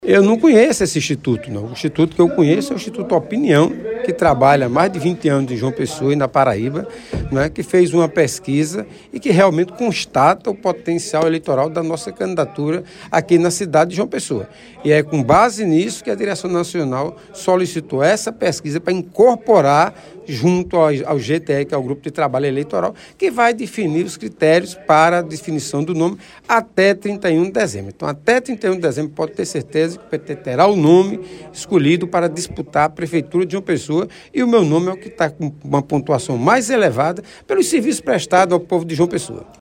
Eu não conheço esse instituto, não. O instituto que eu conheço é o Instituto Opinião, que trabalha há mais de 20 anos em João Pessoa e na Paraíba, que fez uma pesquisa e que realmente constata o potencial eleitoral da nossa candidatura aqui na cidade de João Pessoa. E é com base nisso que a direção nacional solicitou essa pesquisa para incorporar junto ao GTE, que é o Grupo de Trabalho Eleitoral, que vai definir os critérios para a definição do nome até 31 de dezembro. Então, até 31 de dezembro, pode ter certeza que o PT terá o nome escolhido para disputar a Prefeitura de João Pessoa, e o meu nome é o que está com uma pontuação mais elevada pelos serviços prestados ao povo de João Pessoa.